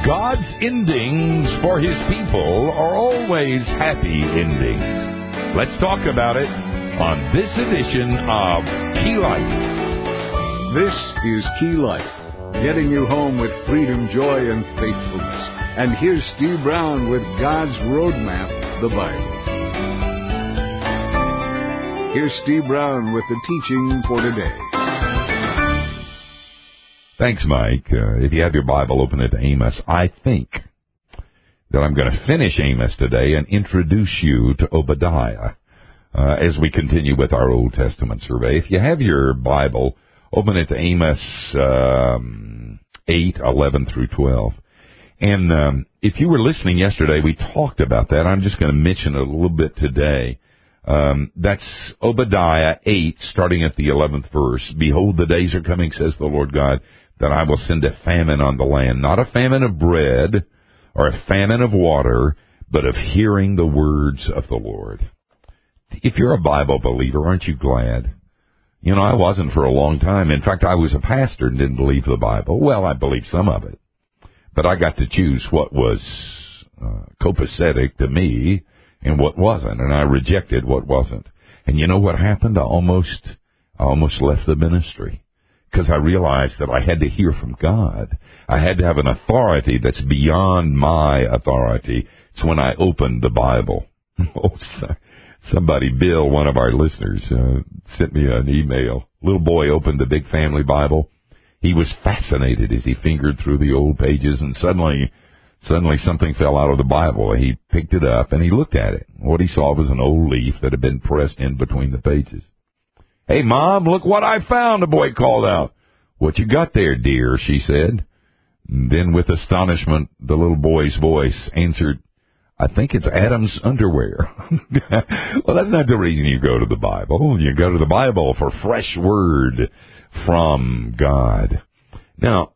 God's endings for His people are always happy endings. Let's talk about it on this edition of Key Life. This is Key Life, getting you home with freedom, joy, and faithfulness. And here's Steve Brown with God's Roadmap, the Bible. Here's Steve Brown with the teaching for today. Thanks, Mike. If you have your Bible, open it to Amos. I think that I'm going to finish Amos today and introduce you to Obadiah as we continue with our Old Testament survey. If you have your Bible, open it to Amos 8:11 through 12. And if you were listening yesterday, we talked about that. I'm just going to mention it a little bit today. That's Obadiah 8, starting at the 11th verse. Behold, the days are coming, says the Lord God, that I will send a famine on the land, not a famine of bread or a famine of water, but of hearing the words of the Lord. If you're a Bible believer, aren't you glad? You know, I wasn't for a long time. In fact, I was a pastor and didn't believe the Bible. Well, I believed some of it. But I got to choose what was copacetic to me and what wasn't, and I rejected what wasn't. And you know what happened? I almost left the ministry because I realized that I had to hear from God. I had to have an authority that's beyond my authority. It's when I opened the Bible. Somebody, Bill, one of our listeners, sent me an email. Little boy opened the Big Family Bible. He was fascinated as he fingered through the old pages, and suddenly something fell out of the Bible. He picked it up, and he looked at it. What he saw was an old leaf that had been pressed in between the pages. Hey, Mom, look what I found, the boy called out. What you got there, dear, she said. And then with astonishment, the little boy's voice answered, I think it's Adam's underwear. Well, that's not the reason you go to the Bible. You go to the Bible for fresh word from God. Now,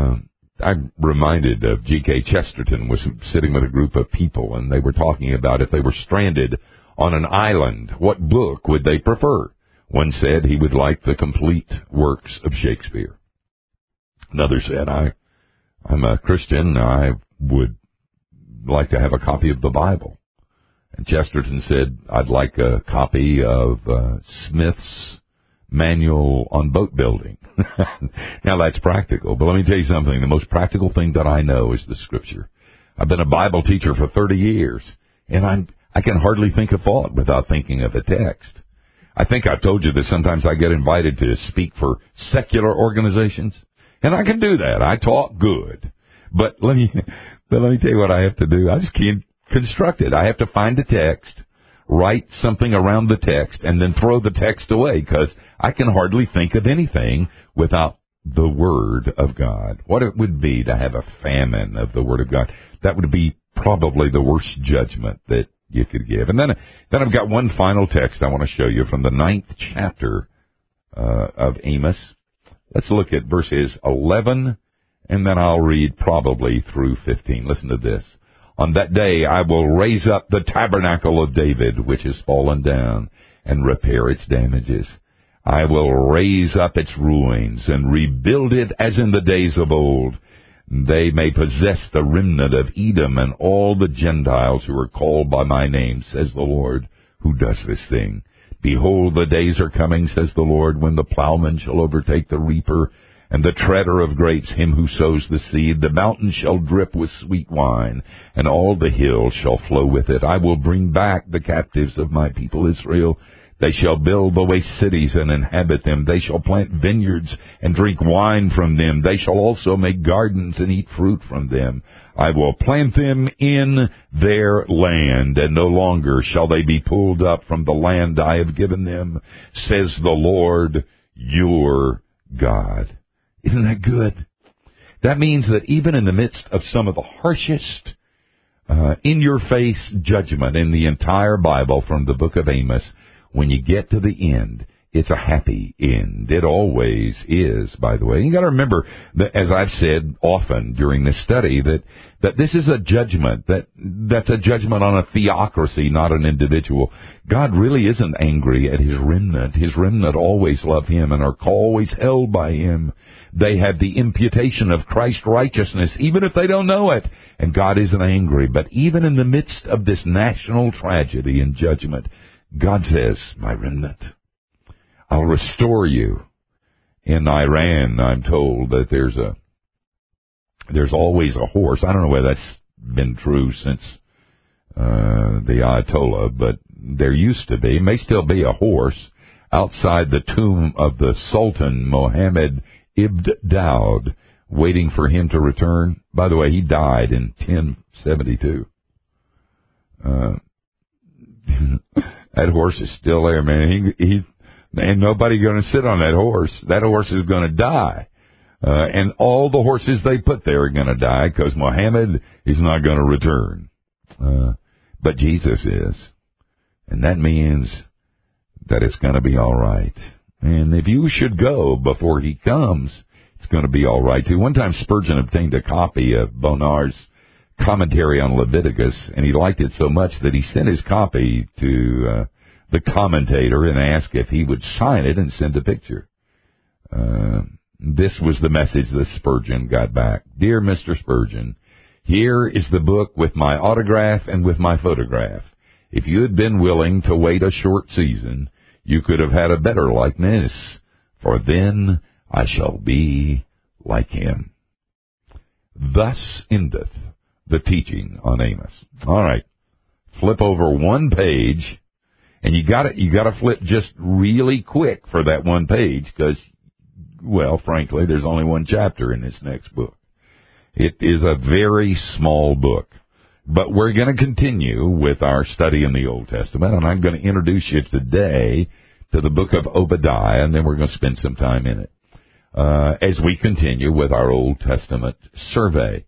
I'm reminded of G.K. Chesterton was sitting with a group of people, and they were talking about if they were stranded on an island, what book would they prefer? One said he would like the complete works of Shakespeare. Another said, I'm a Christian, I would like to have a copy of the Bible. And Chesterton said, I'd like a copy of Smith's Manual on Boat Building. Now that's practical, but let me tell you something. The most practical thing that I know is the Scripture. I've been a Bible teacher for 30 years, and I can hardly think a thought without thinking of a text. I think I've told you that sometimes I get invited to speak for secular organizations, and I can do that. I talk good, but let me tell you what I have to do. I just can't construct it. I have to find a text, write something around the text, and then throw the text away, because I can hardly think of anything without the Word of God. What it would be to have a famine of the Word of God, that would be probably the worst judgment that you could give. And then I've got one final text I want to show you from the 9th chapter of Amos. Let's look at verses 11, and then I'll read probably through 15. Listen to this. On that day I will raise up the tabernacle of David, which has fallen down, and repair its damages. I will raise up its ruins and rebuild it as in the days of old. They may possess the remnant of Edom and all the Gentiles who are called by my name, says the Lord, who does this thing. Behold, the days are coming, says the Lord, when the plowman shall overtake the reaper, and the treader of grapes him who sows the seed. The mountain shall drip with sweet wine, and all the hills shall flow with it. I will bring back the captives of my people Israel. They shall build the waste cities and inhabit them. They shall plant vineyards and drink wine from them. They shall also make gardens and eat fruit from them. I will plant them in their land, and no longer shall they be pulled up from the land I have given them, says the Lord your God. Isn't that good? That means that even in the midst of some of the harshest, in-your-face judgment in the entire Bible from the book of Amos, when you get to the end, it's a happy end. It always is, by the way. You got to remember that, as I've said often during this study, that this is a judgment. That's a judgment on a theocracy, not an individual. God really isn't angry at His remnant. His remnant always love Him and are always held by Him. They have the imputation of Christ's righteousness, even if they don't know it. And God isn't angry. But even in the midst of this national tragedy and judgment, God says, my remnant, I'll restore you. In Iran, I'm told that there's always a horse. I don't know whether that's been true since the Ayatollah, but there used to be, may still be, a horse outside the tomb of the Sultan Mohammed Ibn Daud, waiting for him to return. By the way, he died in 1072. That horse is still there, man. And nobody going to sit on that horse. That horse is going to die. And all the horses they put there are going to die because Muhammad is not going to return. But Jesus is. And that means that it's going to be all right. And if you should go before he comes, it's going to be all right too. One time Spurgeon obtained a copy of Bonar's commentary on Leviticus, and he liked it so much that he sent his copy to the commentator and asked if he would sign it and send a picture. This was the message that Spurgeon got back. Dear Mr. Spurgeon, here is the book with my autograph and with my photograph. If you had been willing to wait a short season, you could have had a better likeness, for then I shall be like him. Thus endeth the teaching on Amos. All right, flip over one page, and you got to flip just really quick for that one page because, well, frankly, there's only one chapter in this next book. It is a very small book, but we're going to continue with our study in the Old Testament, and I'm going to introduce you today to the book of Obadiah, and then we're going to spend some time in it as we continue with our Old Testament survey.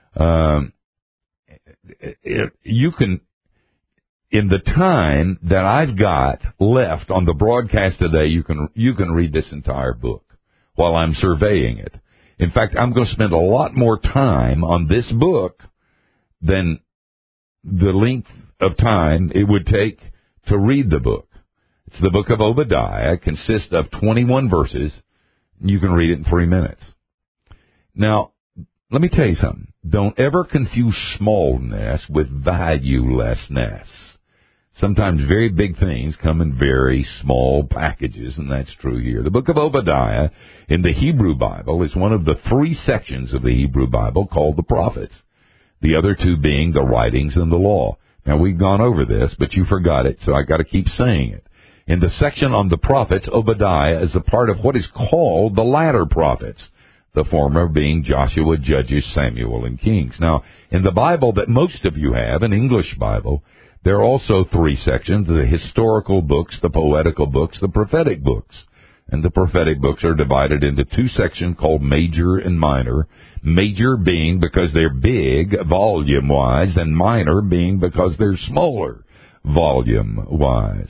You can, in the time that I've got left on the broadcast today, you can read this entire book while I'm surveying it. In fact, I'm going to spend a lot more time on this book than the length of time it would take to read the book. It's the book of Obadiah. It consists of 21 verses. You can read it in 3 minutes. Now, let me tell you something. Don't ever confuse smallness with valuelessness. Sometimes very big things come in very small packages, and that's true here. The book of Obadiah in the Hebrew Bible is one of the 3 sections of the Hebrew Bible called the prophets, the other 2 being the writings and the law. Now, we've gone over this, but you forgot it, so I got to keep saying it. In the section on the prophets, Obadiah is a part of what is called the latter prophets, the former being Joshua, Judges, Samuel, and Kings. Now, in the Bible that most of you have, an English Bible, there are also 3 sections, the historical books, the poetical books, the prophetic books. And the prophetic books are divided into 2 sections called major and minor. Major being because they're big, volume-wise, and minor being because they're smaller, volume-wise.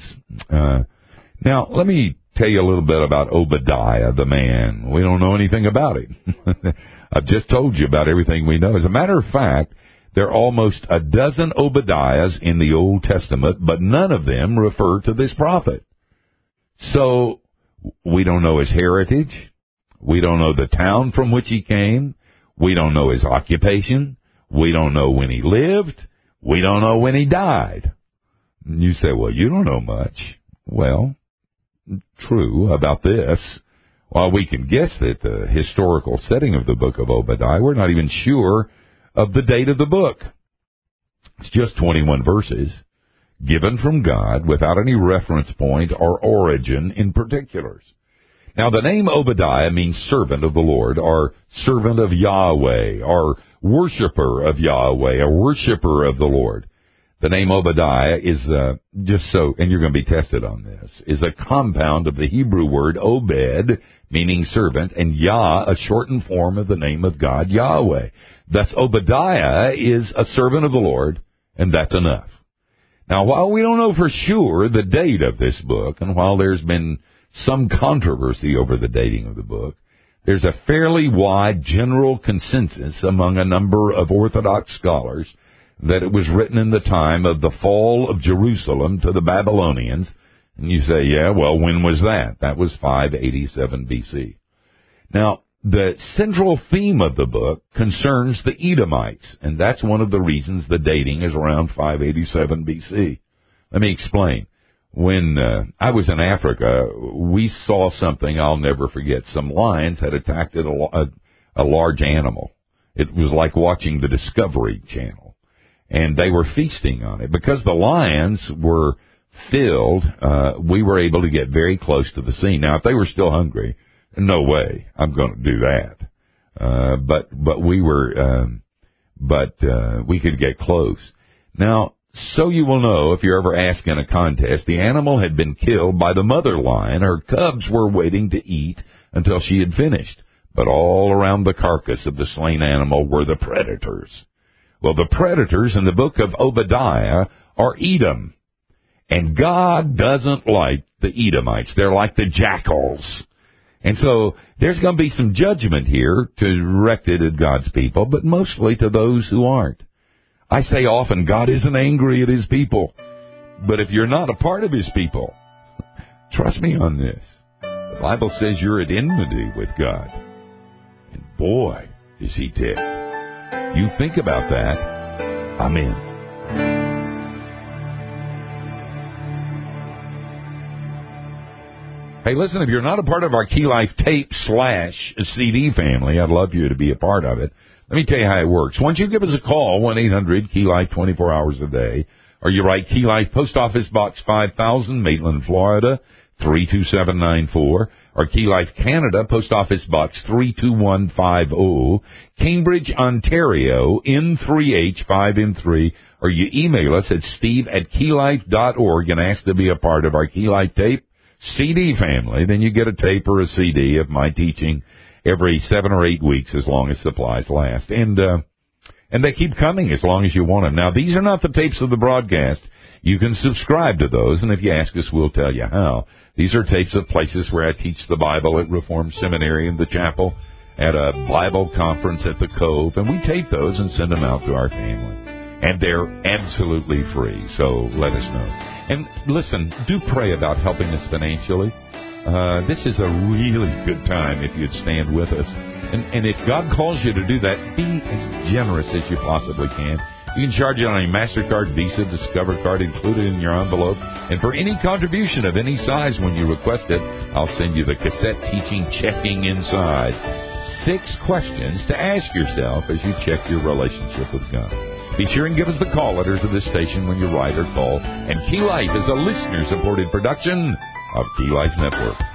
Now, let me tell you a little bit about Obadiah, the man. We don't know anything about him. I've just told you about everything we know. As a matter of fact, there are almost a dozen Obadiahs in the Old Testament, but none of them refer to this prophet. So, we don't know his heritage. We don't know the town from which he came. We don't know his occupation. We don't know when he lived. We don't know when he died. You say, well, you don't know much. Well, true about this. While we can guess at the historical setting of the book of Obadiah, we're not even sure of the date of the book. It's just 21 verses, given from God without any reference point or origin in particulars. Now, the name Obadiah means servant of the Lord, or servant of Yahweh, or worshiper of Yahweh, or worshiper of the Lord. The name Obadiah is, just so, and you're going to be tested on this, is a compound of the Hebrew word Obed, meaning servant, and Yah, a shortened form of the name of God, Yahweh. Thus, Obadiah is a servant of the Lord, and that's enough. Now, while we don't know for sure the date of this book, and while there's been some controversy over the dating of the book, there's a fairly wide general consensus among a number of Orthodox scholars that it was written in the time of the fall of Jerusalem to the Babylonians. And you say, yeah, well, when was that? That was 587 BC. Now, the central theme of the book concerns the Edomites, and that's one of the reasons the dating is around 587 BC. Let me explain. When I was in Africa, we saw something I'll never forget. Some lions had attacked a large animal. It was like watching the Discovery Channel, and they were feasting on it. Because the lions were filled, we were able to get very close to the scene. Now, if they were still hungry, no way I'm going to do that. But we were, we could get close. Now, so you will know, if you're ever asked in a contest, the animal had been killed by the mother lion. Her cubs were waiting to eat until she had finished. But all around the carcass of the slain animal were the predators. Well, the predators in the book of Obadiah are Edom. And God doesn't like the Edomites. They're like the jackals. And so there's going to be some judgment here directed at God's people, but mostly to those who aren't. I say often, God isn't angry at his people. But if you're not a part of his people, trust me on this. The Bible says you're at enmity with God. And boy, is he ticked. You think about that, I'm in. Hey, listen, if you're not a part of our Key Life tape/CD family, I'd love you to be a part of it. Let me tell you how it works. Once you give us a call, 1-800-KEY-LIFE, 24 hours a day, or you write Key Life, Post Office Box 5000, Maitland, Florida, 32794, or Key Life Canada, Post Office Box 32150, Cambridge, Ontario, N3H5N3, or you email us at steve@keylife.org and ask to be a part of our Key Life tape CD family. Then you get a tape or a CD of my teaching every 7 or 8 weeks, as long as supplies last. And they keep coming as long as you want them. Now, these are not the tapes of the broadcast. You can subscribe to those, and if you ask us, we'll tell you how. These are tapes of places where I teach the Bible at Reformed Seminary in the chapel, at a Bible conference at the Cove, and we tape those and send them out to our family. And they're absolutely free, so let us know. And listen, do pray about helping us financially. This is a really good time if you'd stand with us. And if God calls you to do that, be as generous as you possibly can. You can charge it on a MasterCard, Visa, Discover card included in your envelope. And for any contribution of any size when you request it, I'll send you the cassette teaching Checking Inside. 6 questions to ask yourself as you check your relationship with God. Be sure and give us the call letters of this station when you write or call. And Key Life is a listener-supported production of Key Life Network.